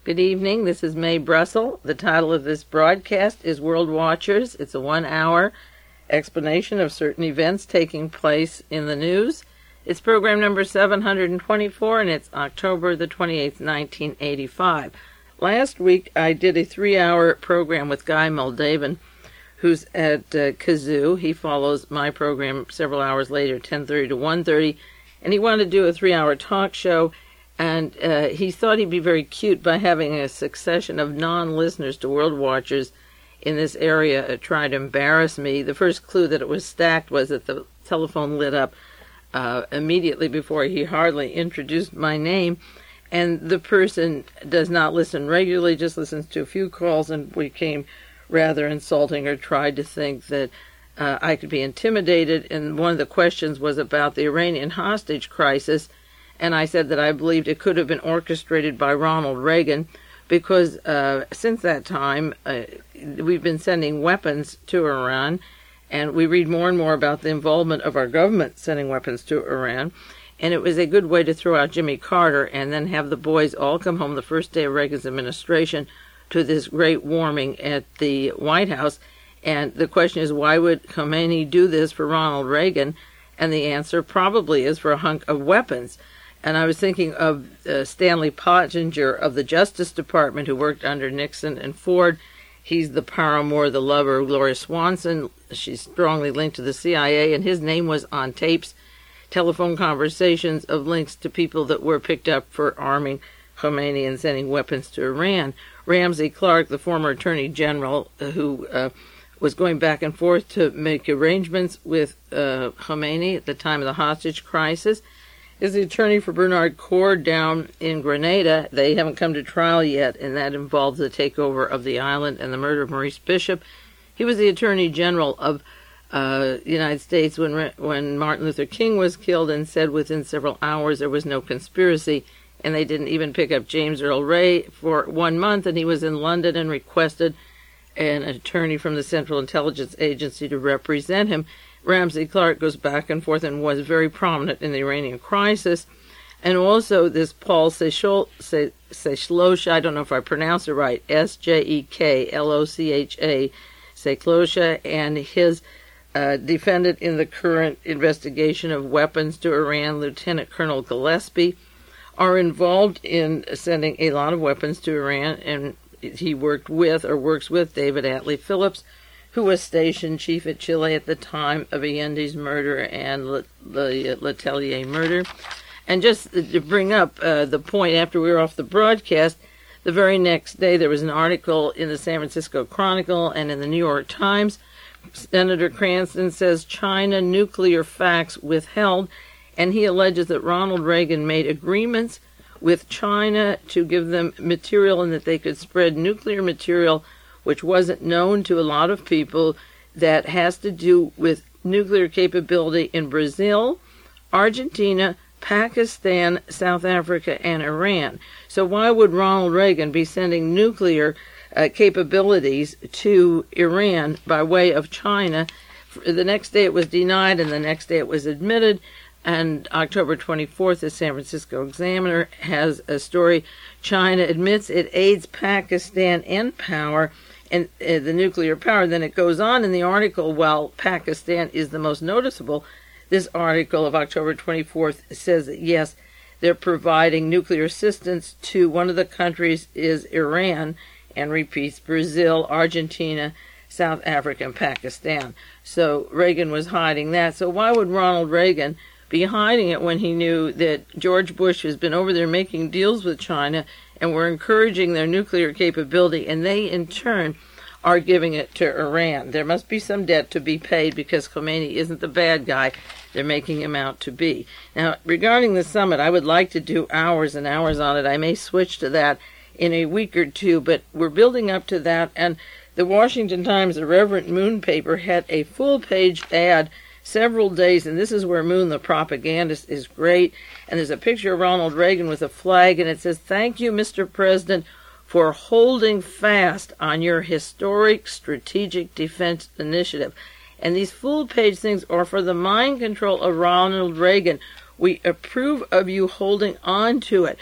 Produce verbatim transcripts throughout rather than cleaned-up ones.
Good evening. This is Mae Brussel. The title of this broadcast is World Watchers. It's a one-hour explanation of certain events taking place in the news. It's program number seven hundred twenty-four, and it's October the twenty-eighth, nineteen eighty-five. Last week, I did a three-hour program with Guy Moldavan, who's at uh, Kazoo. He follows my program several hours later, ten thirty to one thirty, and he wanted to do a three-hour talk show. And uh, he thought he'd be very cute by having a succession of non-listeners to World Watchers in this area uh, try to embarrass me. The first clue that it was stacked was that the telephone lit up uh, immediately before he hardly introduced my name. And the person does not listen regularly, just listens to a few calls, and became rather insulting or tried to think that uh, I could be intimidated. And one of the questions was about the Iranian hostage crisis. And I said that I believed it could have been orchestrated by Ronald Reagan because uh, since that time, uh, we've been sending weapons to Iran, and we read more and more about the involvement of our government sending weapons to Iran. And it was a good way to throw out Jimmy Carter and then have the boys all come home the first day of Reagan's administration to this great warming at the White House. And the question is, why would Khomeini do this for Ronald Reagan? And the answer probably is for a hunk of weapons. And I was thinking of uh, Stanley Pottinger of the Justice Department, who worked under Nixon and Ford. He's the paramour, the lover of Gloria Swanson. She's strongly linked to the C I A, and his name was on tapes, telephone conversations of links to people that were picked up for arming Khomeini and sending weapons to Iran. Ramsey Clark, the former Attorney General, uh, who uh, was going back and forth to make arrangements with uh, Khomeini at the time of the hostage crisis, is the attorney for Bernard Cord down in Grenada. They haven't come to trial yet, and that involves the takeover of the island and the murder of Maurice Bishop. He was the Attorney General of uh, the United States when when Martin Luther King was killed, and said within several hours there was no conspiracy, and they didn't even pick up James Earl Ray for one month, and he was in London and requested an attorney from the Central Intelligence Agency to represent him. Ramsey Clark goes back and forth and was very prominent in the Iranian crisis. And also this Paul Seklocha, I don't know if I pronounce it right, S J E K L O C H A, Seklocha, and his uh, defendant in the current investigation of weapons to Iran, Lieutenant Colonel Gillespie, are involved in sending a lot of weapons to Iran, and he worked with, or works with, David Atlee Phillips, who was station chief at Chile at the time of Allende's murder and Le, Le, Letelier murder. And just to bring up uh, the point, after we were off the broadcast, the very next day there was an article in the San Francisco Chronicle and in the New York Times. Senator Cranston says China nuclear facts withheld, and he alleges that Ronald Reagan made agreements with China to give them material and that they could spread nuclear material which wasn't known to a lot of people, that has to do with nuclear capability in Brazil, Argentina, Pakistan, South Africa, and Iran. So why would Ronald Reagan be sending nuclear uh, capabilities to Iran by way of China? The next day it was denied, and the next day it was admitted. And October twenty-fourth, the San Francisco Examiner has a story. China admits it aids Pakistan end power and uh, the nuclear power. Then it goes on in the article, while Pakistan is the most noticeable, this article of October twenty-fourth says that, yes, they're providing nuclear assistance to one of the countries is Iran, and repeats Brazil, Argentina, South Africa, and Pakistan. So Reagan was hiding that. So why would Ronald Reagan be hiding it when he knew that George Bush has been over there making deals with China and were encouraging their nuclear capability, and they in turn are giving it to Iran? There must be some debt to be paid because Khomeini isn't the bad guy they're making him out to be. Now, regarding the summit, I would like to do hours and hours on it. I may switch to that in a week or two, but we're building up to that, and the Washington Times, the Reverend Moon paper, had a full-page ad several days, and this is where Moon, the propagandist, is great. And there's a picture of Ronald Reagan with a flag, and it says, "Thank you, Mister President, for holding fast on your historic strategic defense initiative." And these full-page things are for the mind control of Ronald Reagan. We approve of you holding on to it.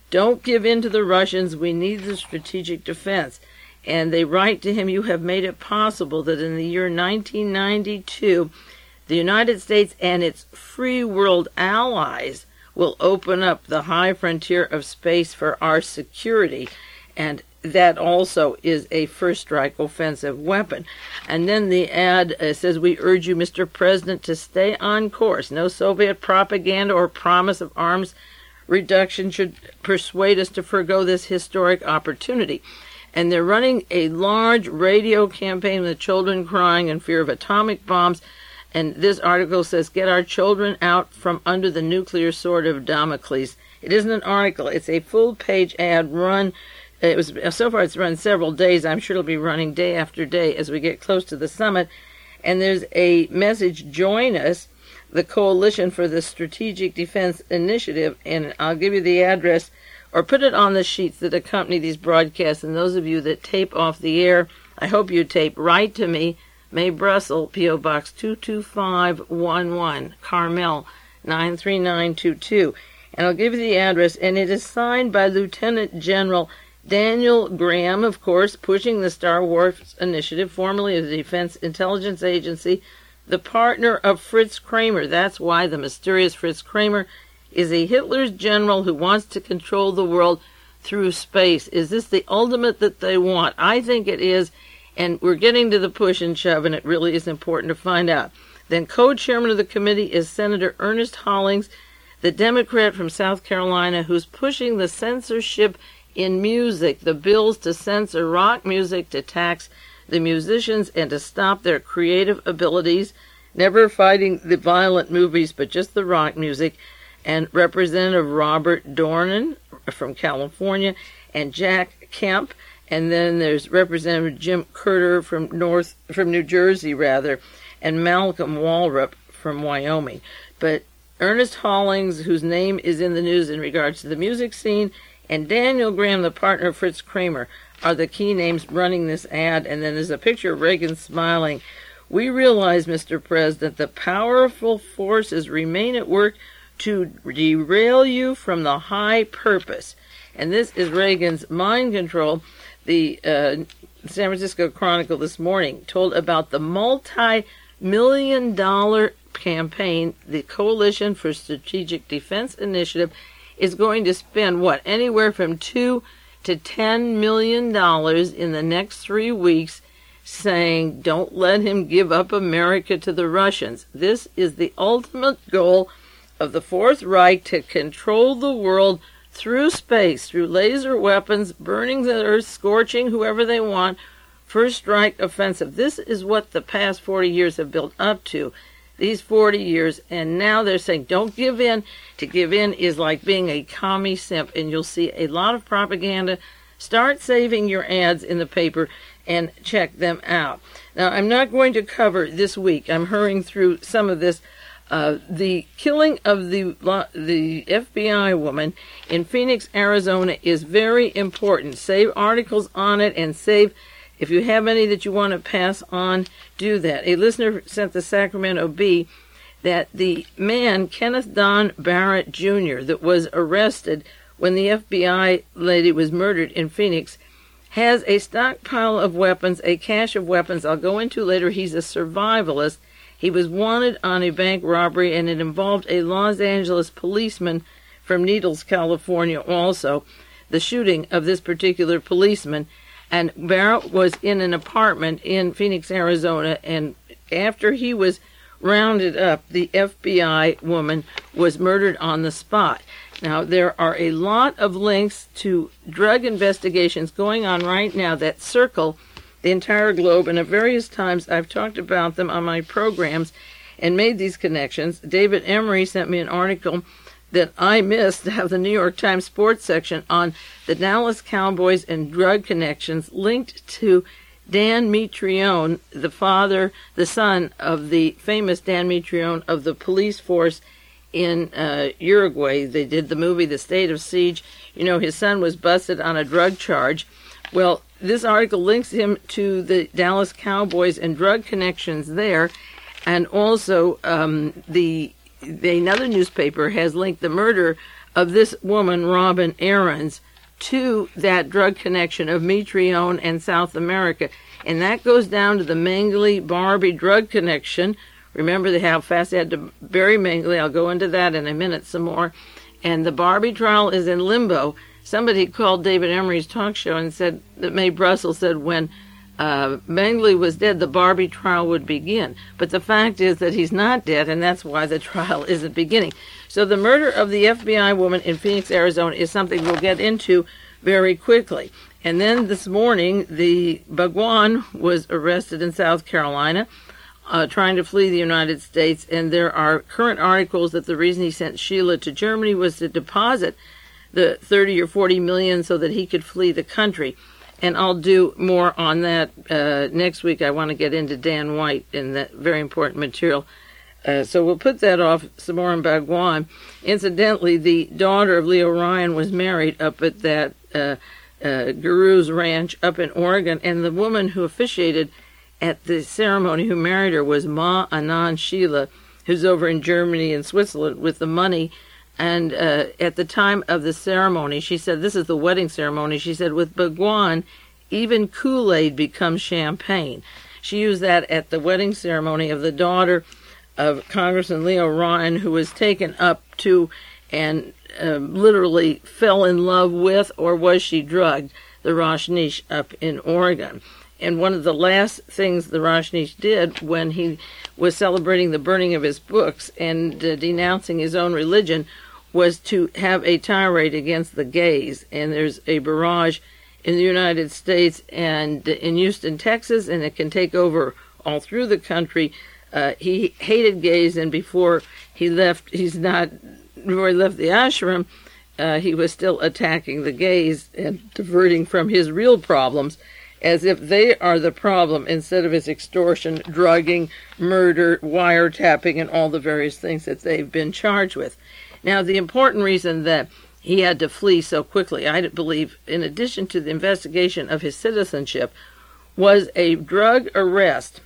Don't give in to the Russians. We need the strategic defense. And they write to him, you have made it possible that in the year nineteen ninety-two, the United States and its free world allies will open up the high frontier of space for our security. And that also is a first strike offensive weapon. And then the ad uh, says, we urge you, Mister President, to stay on course. No Soviet propaganda or promise of arms reduction should persuade us to forgo this historic opportunity. And they're running a large radio campaign with children crying in fear of atomic bombs. And this article says, get our children out from under the nuclear sword of Damocles. It isn't an article. It's a full-page ad run. It was so far it's run several days. I'm sure it'll be running day after day as we get close to the summit. And there's a message, join us, the Coalition for the Strategic Defense Initiative. And I'll give you the address, or put it on the sheets that accompany these broadcasts. And those of you that tape off the air, I hope you tape. Write to me, Mae Brussel, P O. Box two two five one one, Carmel, nine three nine two two. And I'll give you the address, and it is signed by Lieutenant General Daniel Graham, of course, pushing the Star Wars Initiative, formerly of the Defense Intelligence Agency, the partner of Fritz Kramer. That's why the mysterious Fritz Kramer is a Hitler's general who wants to control the world through space. Is this the ultimate that they want? I think it is, and we're getting to the push and shove, and it really is important to find out. Then co-chairman of the committee is Senator Ernest Hollings, the Democrat from South Carolina, who's pushing the censorship in music, the bills to censor rock music, to tax the musicians, and to stop their creative abilities, never fighting the violent movies, but just the rock music. And Representative Robert Dornan from California, and Jack Kemp, and then there's Representative Jim Courter from North, from New Jersey, rather, and Malcolm Walrup from Wyoming. But Ernest Hollings, whose name is in the news in regards to the music scene, and Daniel Graham, the partner of Fritz Kramer, are the key names running this ad. And then there's a picture of Reagan smiling. We realize, Mister President, the powerful forces remain at work to derail you from the high purpose. And this is Reagan's mind control. The uh, San Francisco Chronicle this morning told about the multi-million dollar campaign the Coalition for Strategic Defense Initiative is going to spend, what, anywhere from two to ten million dollars in the next three weeks, saying, don't let him give up America to the Russians. This is the ultimate goal of the Fourth Reich, to control the world through space, through laser weapons, burning the earth, scorching whoever they want, first strike offensive. This is what the past forty years have built up to. These forty years, and now they're saying, don't give in. To give in is like being a commie simp, and you'll see a lot of propaganda. Start saving your ads in the paper and check them out. Now, I'm not going to cover this week. I'm hurrying through some of this. Uh, the killing of the the F B I woman in Phoenix, Arizona is very important. Save articles on it, and save, if you have any that you want to pass on, do that. A listener sent the Sacramento Bee that the man, Kenneth Don Barrett Junior, that was arrested when the F B I lady was murdered in Phoenix, has a stockpile of weapons, a cache of weapons I'll go into later. He's a survivalist. He was wanted on a bank robbery, and it involved a Los Angeles policeman from Needles, California also, the shooting of this particular policeman. And Barrett was in an apartment in Phoenix, Arizona, and after he was rounded up, the F B I woman was murdered on the spot. Now, there are a lot of links to drug investigations going on right now that circle the entire globe, and at various times I've talked about them on my programs and made these connections. David Emery sent me an article that I missed to have the New York Times sports section on the Dallas Cowboys and drug connections linked to Dan Mitrione, the father, the son of the famous Dan Mitrione of the police force in uh, Uruguay. They did the movie The State of Siege. You know, his son was busted on a drug charge. Well, this article links him to the Dallas Cowboys and drug connections there, and also um, the, the another newspaper has linked the murder of this woman, Robin Aarons, to that drug connection of Mitrione and South America. And that goes down to the Mengele-Barbie drug connection. Remember how fast they had to bury Mengele. I'll go into that in a minute some more. And the Barbie trial is in limbo. Somebody called David Emery's talk show and said that Mae Brussell said when uh, Mengele was dead, the Barbie trial would begin. But the fact is that he's not dead, and that's why the trial isn't beginning. So the murder of the F B I woman in Phoenix, Arizona is something we'll get into very quickly. And then this morning, the Bhagwan was arrested in South Carolina, uh, trying to flee the United States. And there are current articles that the reason he sent Sheila to Germany was to deposit the thirty or forty million so that he could flee the country. And I'll do more on that uh, next week. I want to get into Dan White and that very important material. Uh, so we'll put that off some more in Bhagwan. Incidentally, the daughter of Leo Ryan was married up at that uh, uh, Guru's ranch up in Oregon, and the woman who officiated at the ceremony who married her was Ma Anand Sheila, who's over in Germany and Switzerland with the money. And uh, at the time of the ceremony, she said, this is the wedding ceremony, she said, with Bhagwan, even Kool-Aid becomes champagne. She used that at the wedding ceremony of the daughter of Congressman Leo Ryan, who was taken up to and uh, literally fell in love with, or was she drugged, the Rajneesh up in Oregon. And one of the last things the Rajneesh did when he was celebrating the burning of his books and uh, denouncing his own religion was to have a tirade against the gays. And there's a barrage in the United States and in Houston, Texas, and it can take over all through the country. Uh, he hated gays, and before he left, he's not, before he left the ashram, uh, he was still attacking the gays and diverting from his real problems, as if they are the problem instead of his extortion, drugging, murder, wiretapping, and all the various things that they've been charged with. Now, the important reason that he had to flee so quickly, I believe, in addition to the investigation of his citizenship, was a drug arrest.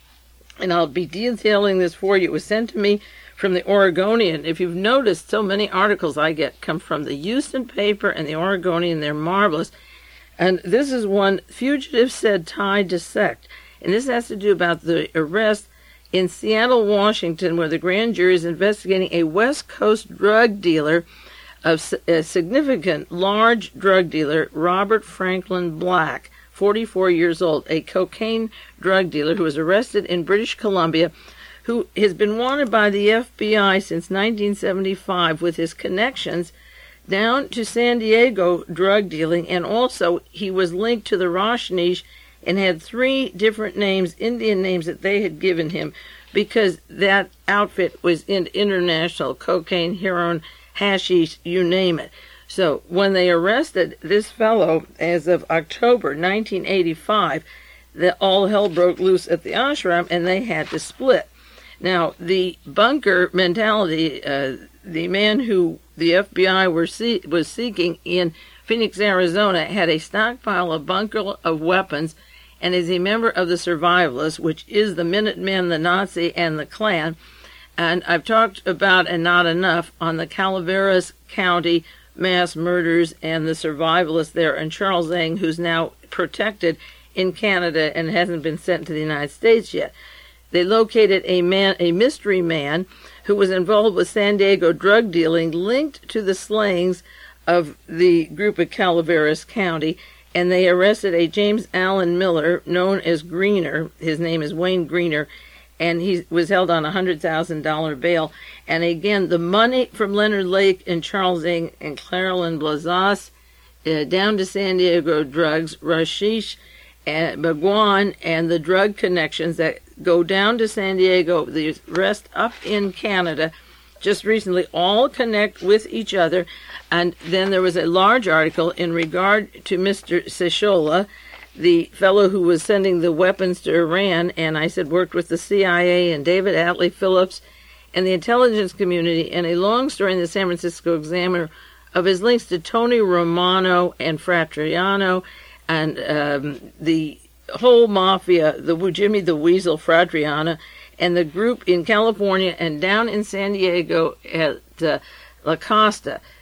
And I'll be detailing this for you. It was sent to me from the Oregonian. If you've noticed, so many articles I get come from the Houston paper and the Oregonian. They're marvelous. And this is one, fugitive said tied to sect. And this has to do about the arrest in Seattle, Washington, where the grand jury is investigating a West Coast drug dealer, of a significant large drug dealer, Robert Franklin Black, forty-four years old, a cocaine drug dealer who was arrested in British Columbia, who has been wanted by the F B I since nineteen seventy-five with his connections down to San Diego drug dealing, and also he was linked to the Rajneesh and had three different names, Indian names that they had given him, because that outfit was in international cocaine, heroin, hashish, you name it. So when they arrested this fellow as of October nineteen eighty-five, the, all hell broke loose at the ashram and they had to split. Now, the bunker mentality, uh, the man who the F B I were see- was seeking in Phoenix, Arizona, had a stockpile of bunker of weapons and is a member of the Survivalists, which is the Minutemen, the Nazi, and the Klan. And I've talked about, and not enough, on the Calaveras County mass murders and the Survivalists there, and Charles Ng, who's now protected in Canada and hasn't been sent to the United States yet. They located a man, a mystery man, who was involved with San Diego drug dealing, linked to the slayings of the group of Calaveras County, and they arrested a James Allen Miller, known as Greener. His name is Wayne Greener, and he was held on a one hundred thousand dollars bail. And again, the money from Leonard Lake and Charles Ng and Clarelyn Blazas, uh, down to San Diego drugs, Rashish and Bhagwan, and the drug connections that go down to San Diego, the rest up in Canada, just recently all connect with each other. And then there was a large article in regard to Mister Sishola, the fellow who was sending the weapons to Iran, and I said worked with the C I A and David Atlee Phillips and the intelligence community, and a long story in the San Francisco Examiner of his links to Tony Romano and Fratriano and um, the whole mafia, the Jimmy the Weasel Fratriana, and the group in California and down in San Diego at uh, La Costa.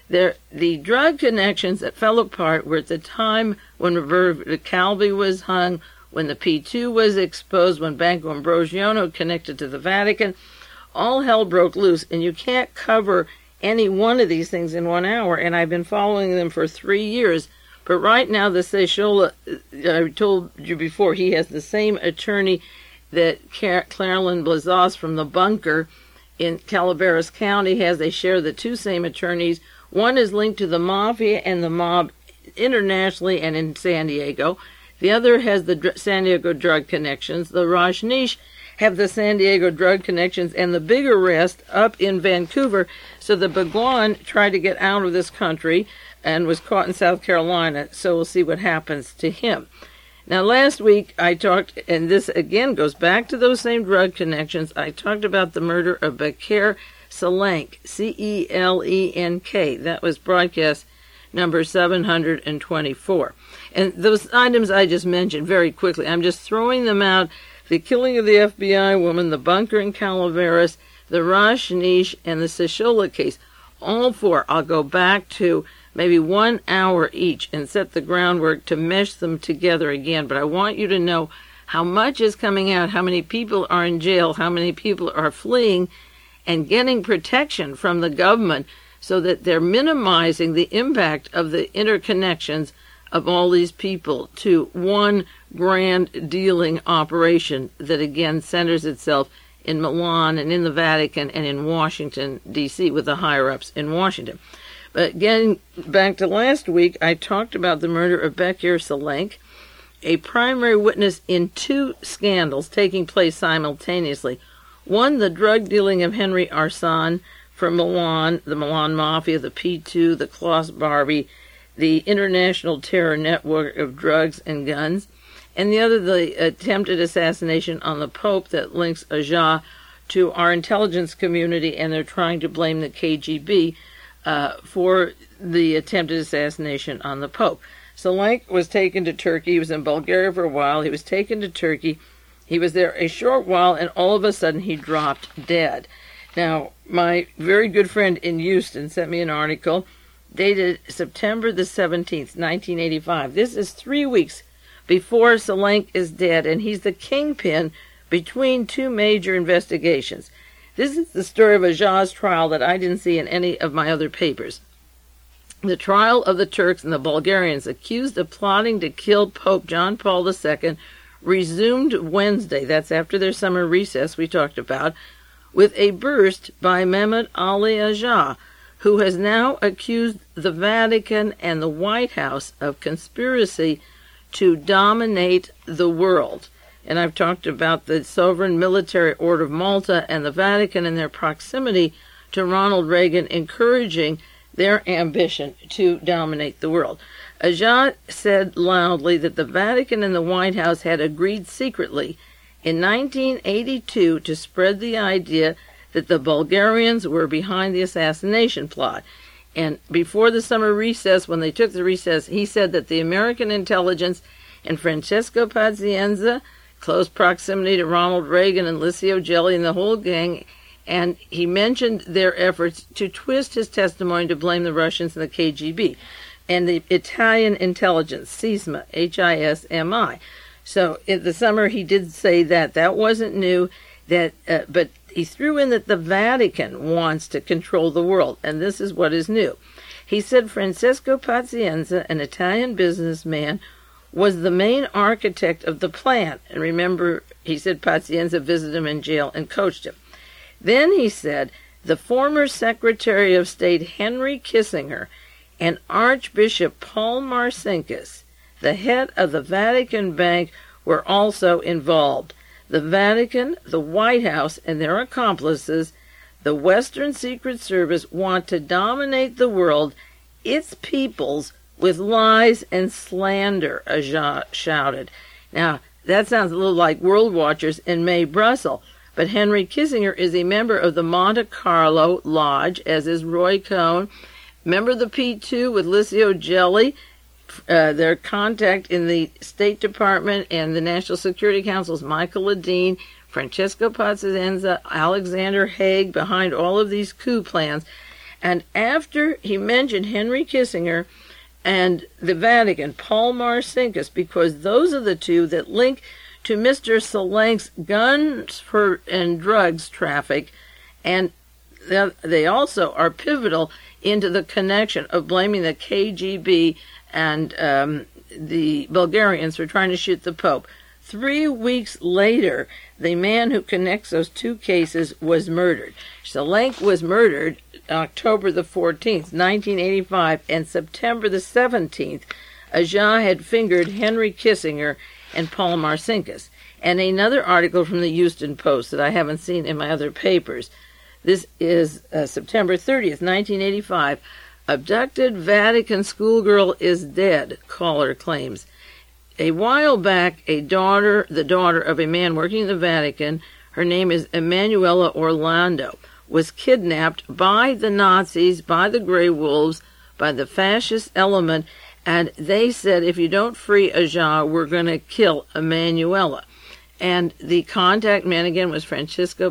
There, the drug connections that fell apart were at the time when Roberto Calvi was hung, when the P two was exposed, when Banco Ambrosiano connected to the Vatican. All hell broke loose, and you can't cover any one of these things in one hour, and I've been following them for three years. But right now, the Sciascia, I told you before, he has the same attorney that Carolyn Blazos from the bunker in Calaveras County has. They share the two same attorneys. One is linked to the mafia and the mob internationally and in San Diego. The other has the San Diego drug connections. The Rajneesh have the San Diego drug connections and the big arrest up in Vancouver. So the Bhagwan tried to get out of this country and was caught in South Carolina. So we'll see what happens to him. Now, last week I talked, and this again goes back to those same drug connections, I talked about the murder of Bekir Celenk, C E L E N K. That was broadcast number seven hundred twenty-four. And those items I just mentioned very quickly, I'm just throwing them out. The killing of the F B I woman, the bunker in Calaveras, the Rajneesh, and the Sciascia case. All four, I'll go back to maybe one hour each and set the groundwork to mesh them together again. But I want you to know how much is coming out, how many people are in jail, how many people are fleeing and getting protection from the government so that they're minimizing the impact of the interconnections of all these people to one grand dealing operation that again centers itself in Milan and in the Vatican and in Washington, D C, with the higher-ups in Washington. But getting back to last week, I talked about the murder of Bekir Celenk, a primary witness in two scandals taking place simultaneously. One, the drug dealing of Henry Arsan from Milan, the Milan Mafia, the P two, the Klaus Barbie, the international terror network of drugs and guns. And the other, the attempted assassination on the Pope that links Aja to our intelligence community, and they're trying to blame the K G B uh, for the attempted assassination on the Pope. Celenk was taken to Turkey. He was in Bulgaria for a while. He was taken to Turkey. He was there a short while, and all of a sudden he dropped dead. Now, my very good friend in Houston sent me an article dated September the seventeenth, nineteen eighty-five. This is three weeks before Celenk is dead, and he's the kingpin between two major investigations. This is the story of Aja's trial that I didn't see in any of my other papers. The trial of the Turks and the Bulgarians accused of plotting to kill Pope John Paul the Second resumed Wednesday, that's after their summer recess we talked about, with a burst by Mehmet Ali Aja, who has now accused the Vatican and the White House of conspiracy to dominate the world. And I've talked about the Sovereign Military Order of Malta and the Vatican and their proximity to Ronald Reagan, encouraging their ambition to dominate the world. Aja said loudly that the Vatican and the White House had agreed secretly in nineteen eighty-two to spread the idea that the Bulgarians were behind the assassination plot. And before the summer recess, when they took the recess, he said that the American intelligence and Francesco Pazienza, close proximity to Ronald Reagan and Licio Gelli and the whole gang, and he mentioned their efforts to twist his testimony to blame the Russians and the K G B, and the Italian intelligence, SISMI, H I S M I. So in the summer he did say that. That wasn't new, that, uh, but he threw in that the Vatican wants to control the world, and this is what is new. He said Francesco Pazienza, an Italian businessman, was the main architect of the plan. And remember, he said Pazienza visited him in jail and coached him. Then he said the former Secretary of State Henry Kissinger and Archbishop Paul Marcinkus, the head of the Vatican Bank, were also involved. The Vatican, the White House, and their accomplices, the Western Secret Service, want to dominate the world, its peoples, with lies and slander, Aja shouted. Now, that sounds a little like World Watchers and Mae Brussell, but Henry Kissinger is a member of the Monte Carlo Lodge, as is Roy Cohn. Remember the P two with Licio Gelli, uh, their contact in the State Department and the National Security Council's Michael Ledeen, Francesco Pazienza, Alexander Haig behind all of these coup plans. And after he mentioned Henry Kissinger and the Vatican, Paul Marcinkus, because those are the two that link to Mister Salenk's guns for and drugs traffic, and they also are pivotal into the connection of blaming the K G B and um, the Bulgarians for trying to shoot the Pope. Three weeks later, the man who connects those two cases was murdered. Salenk was murdered October the fourteenth, nineteen eighty-five, and September the seventeenth, Agca had fingered Henry Kissinger and Paul Marcinkus. And another article from the Houston Post that I haven't seen in my other papers. This is uh, September thirtieth, nineteen eighty-five. Abducted Vatican schoolgirl is dead, caller claims. A while back, a daughter, the daughter of a man working in the Vatican, her name is Emanuela Orlando, was kidnapped by the Nazis, by the Grey Wolves, by the fascist element, and they said, if you don't free Agca, we're going to kill Emanuela. And the contact man, again, was Francisco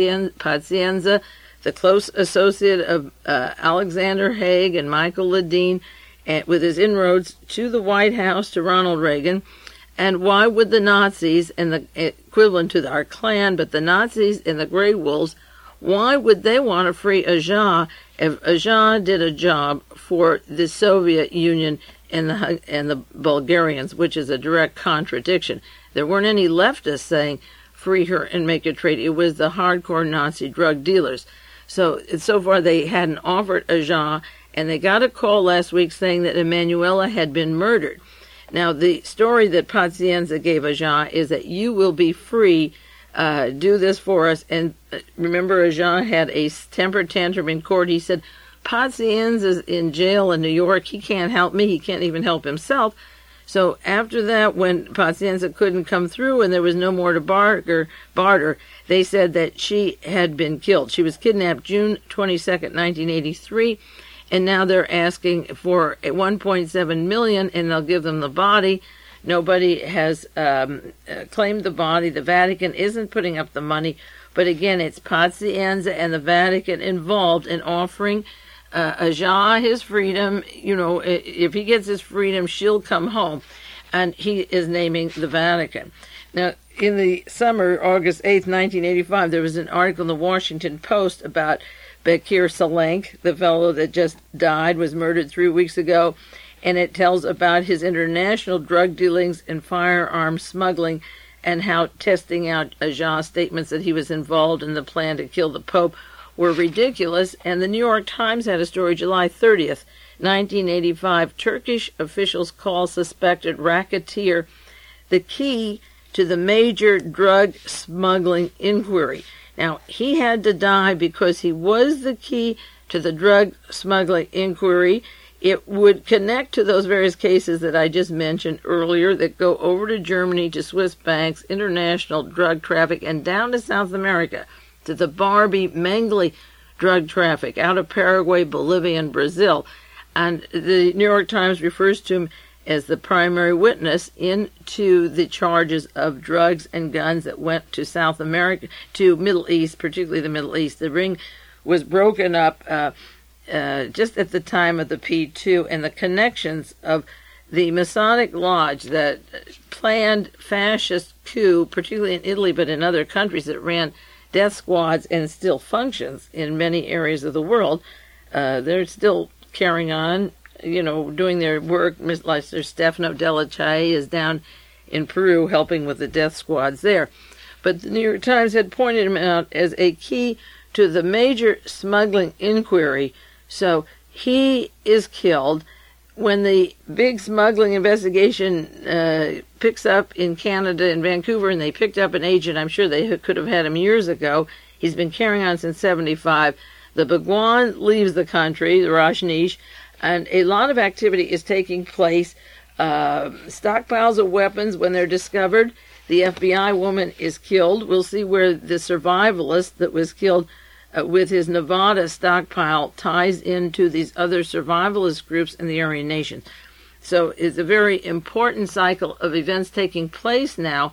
Pazienza, the close associate of uh, Alexander Haig and Michael Ledeen, and with his inroads to the White House, to Ronald Reagan. And why would the Nazis, and the equivalent to our Klan, but the Nazis and the Grey Wolves, why would they want to free Agca if Agca did a job for the Soviet Union and the, and the Bulgarians, which is a direct contradiction? There weren't any leftists saying, free her and make a trade. It was the hardcore Nazi drug dealers. So, so far they hadn't offered Agca, and they got a call last week saying that Emanuela had been murdered. Now, the story that Pazienza gave Agca is that you will be free, uh, do this for us. And remember, Agca had a temper tantrum in court. He said, Pazienza's in jail in New York. He can't help me. He can't even help himself. So after that, when Pazienza couldn't come through and there was no more to barter, barter, they said that she had been killed. She was kidnapped June twenty-second, nineteen eighty-three, and now they're asking for one point seven million dollars, and they'll give them the body. Nobody has um, claimed the body. The Vatican isn't putting up the money, but again, it's Pazienza and the Vatican involved in offering Uh, Agca his freedom. You know, if he gets his freedom, she'll come home. And he is naming the Vatican. Now, in the summer, August eighth, nineteen eighty-five, there was an article in the Washington Post about Bekir Salenk, the fellow that just died, was murdered three weeks ago. And it tells about his international drug dealings and firearm smuggling, and how testing out Agca's statements that he was involved in the plan to kill the Pope were ridiculous. And the New York Times had a story July thirtieth, nineteen eighty-five. Turkish officials call suspected racketeer the key to the major drug smuggling inquiry. Now, he had to die because he was the key to the drug smuggling inquiry. It would connect to those various cases that I just mentioned earlier that go over to Germany, to Swiss banks, international drug traffic, and down to South America, to the Barbie Mengele drug traffic out of Paraguay, Bolivia, and Brazil. And the New York Times refers to him as the primary witness into the charges of drugs and guns that went to South America, to Middle East, particularly the Middle East. The ring was broken up uh, uh, just at the time of the P two, and the connections of the Masonic Lodge that planned fascist coup, particularly in Italy, but in other countries that ran death squads and still functions in many areas of the world. Uh, they're still carrying on, you know, doing their work. Mister Stefano Della Chae is down in Peru helping with the death squads there. But the New York Times had pointed him out as a key to the major smuggling inquiry. So he is killed. When the big smuggling investigation uh, picks up in Canada, in Vancouver, and they picked up an agent, I'm sure they could have had him years ago. He's been carrying on since seventy-five. The Bhagwan leaves the country, the Rajneesh, and a lot of activity is taking place. Uh, stockpiles of weapons, when they're discovered, the F B I woman is killed. We'll see where the survivalist that was killed Uh, with his Nevada stockpile ties into these other survivalist groups in the Aryan Nation. So it's a very important cycle of events taking place now,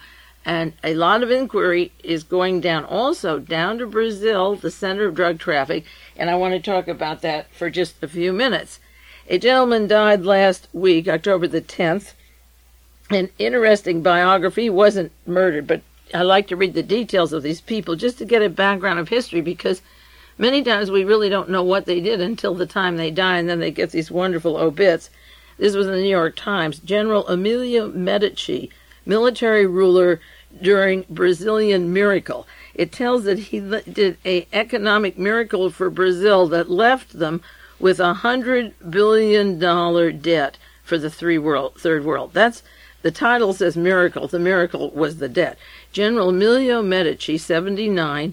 And a lot of inquiry is going down, also down to Brazil, the center of drug traffic, and I want to talk about that for just a few minutes. A gentleman died last week, October the tenth. An interesting biography. He wasn't murdered, but I like to read the details of these people just to get a background of history, because many times we really don't know what they did until the time they die, and then they get these wonderful obits. This was in the New York Times. General Emilio Medici, military ruler during Brazilian miracle. It tells that he did an economic miracle for Brazil that left them with a hundred billion dollar debt for the three world, third world. That's the title says miracle. The miracle was the debt. General Emilio Medici, seventy-nine,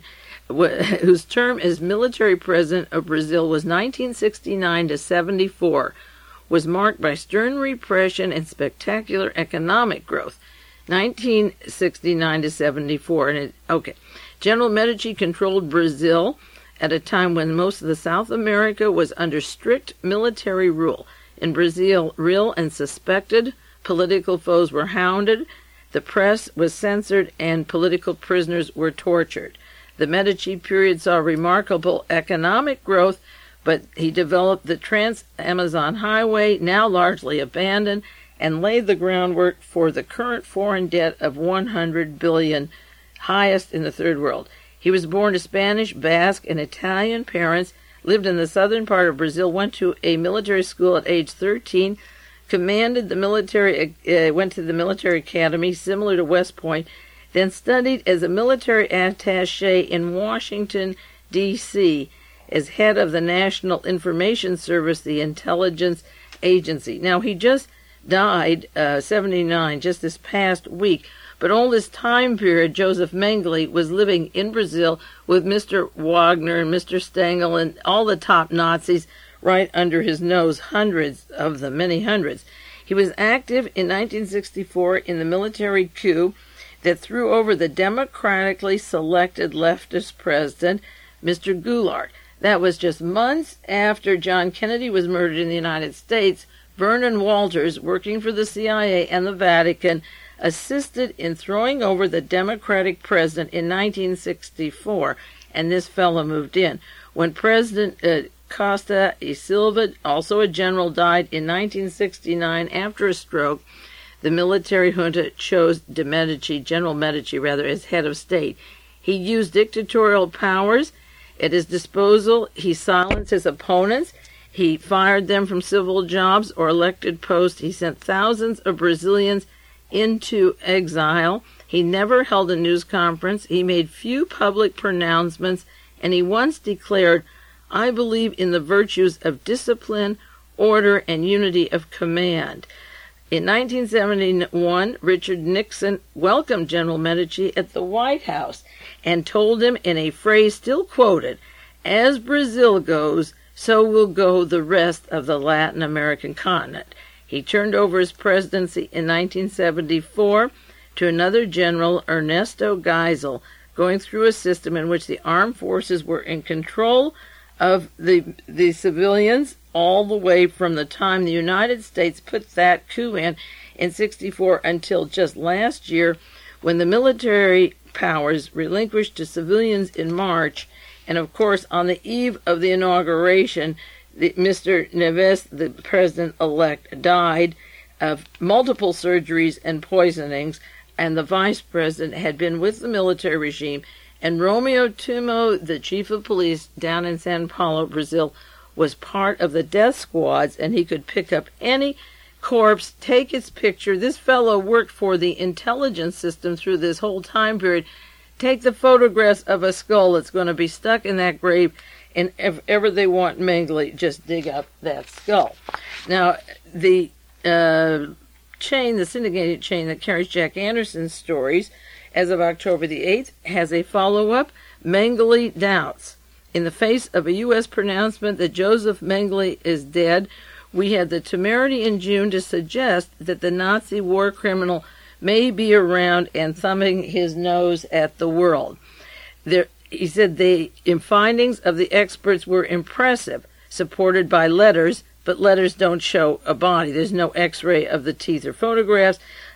whose term as military president of Brazil was nineteen sixty-nine to seventy-four, was marked by stern repression and spectacular economic growth. nineteen sixty-nine to seventy-four. And it, okay, General Medici controlled Brazil at a time when most of the South America was under strict military rule. In Brazil, real and suspected political foes were hounded, the press was censored, and political prisoners were tortured. The Medici period saw remarkable economic growth, but he developed the Trans-Amazon Highway, now largely abandoned, and laid the groundwork for the current foreign debt of one hundred billion dollars, highest in the third world. He was born to Spanish, Basque, and Italian parents, lived in the southern part of Brazil, went to a military school at age thirteen, commanded the military, uh, went to the military academy, similar to West Point, then studied as a military attaché in Washington, D C, as head of the National Information Service, the intelligence agency. Now, he just died, uh, seventy-nine, just this past week. But all this time period, Joseph Mengele was living in Brazil with Mister Wagner and Mister Stengel and all the top Nazis right under his nose, hundreds of them, many hundreds. He was active in nineteen sixty-four in the military coup that threw over the democratically selected leftist president, Mister Goulart. That was just months after John Kennedy was murdered in the United States. Vernon Walters, working for the C I A and the Vatican, assisted in throwing over the Democratic president in nineteen sixty-four, and this fellow moved in. When President uh, Costa e Silva, also a general, died in nineteen sixty-nine after a stroke, the military junta chose De Medici, General Medici rather, as head of state. He used dictatorial powers at his disposal. He silenced his opponents. He fired them from civil jobs or elected posts. He sent thousands of Brazilians into exile. He never held a news conference. He made few public pronouncements, and he once declared, "I believe in the virtues of discipline, order, and unity of command." In nineteen seventy-one, Richard Nixon welcomed General Medici at the White House and told him in a phrase still quoted, "As Brazil goes, so will go the rest of the Latin American continent." He turned over his presidency in nineteen seventy-four to another general, Ernesto Geisel, going through a system in which the armed forces were in control of the the civilians all the way from the time the United States put that coup in in sixty-four until just last year, when the military powers relinquished to civilians in March. And of course, on the eve of the inauguration, the, Mister Neves, the president-elect, died of multiple surgeries and poisonings, and the vice president had been with the military regime. And Romeo Timo, the chief of police down in Sao Paulo, Brazil, was part of the death squads, and he could pick up any corpse, take its picture. This fellow worked for the intelligence system through this whole time period. Take the photographs of a skull that's going to be stuck in that grave, and if ever they want Mengele, just dig up that skull. Now, the uh, chain, the syndicated chain that carries Jack Anderson's stories, as of October the eighth, has a follow-up. Mengele doubts. In the face of a U S pronouncement that Joseph Mengele is dead, we had the temerity in June to suggest that the Nazi war criminal may be around and thumbing his nose at the world. There, he said the findings of the experts were impressive, supported by letters, but letters don't show a body. There's no x-ray of the teeth or photographs.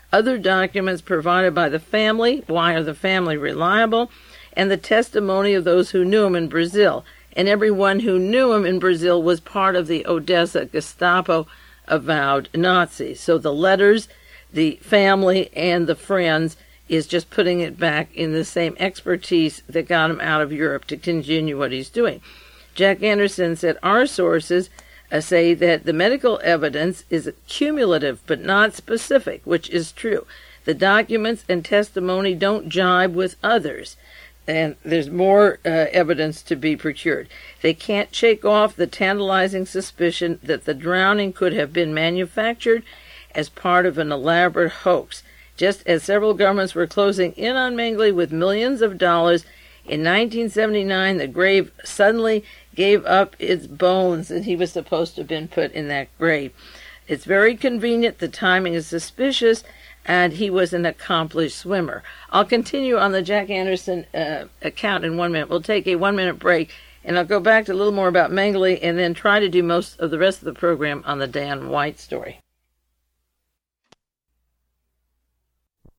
other documents provided by the family, why are the family reliable, and the testimony of those who knew him in Brazil. And everyone who knew him in Brazil was part of the Odessa Gestapo avowed Nazis. So the letters, the family, and the friends is just putting it back in the same expertise that got him out of Europe to continue what he's doing. Jack Anderson said, our sources uh, say that the medical evidence is cumulative but not specific, which is true. The documents and testimony don't jibe with others, and there's more uh, evidence to be procured. They can't shake off the tantalizing suspicion that the drowning could have been manufactured as part of an elaborate hoax. Just as several governments were closing in on Mengele with millions of dollars, in nineteen seventy-nine the grave suddenly gave up its bones, and he was supposed to have been put in that grave. It's very convenient, the timing is suspicious, and he was an accomplished swimmer. I'll continue on the Jack Anderson uh, account in one minute. We'll take a one-minute break, and I'll go back to a little more about Mengele and then try to do most of the rest of the program on the Dan White story.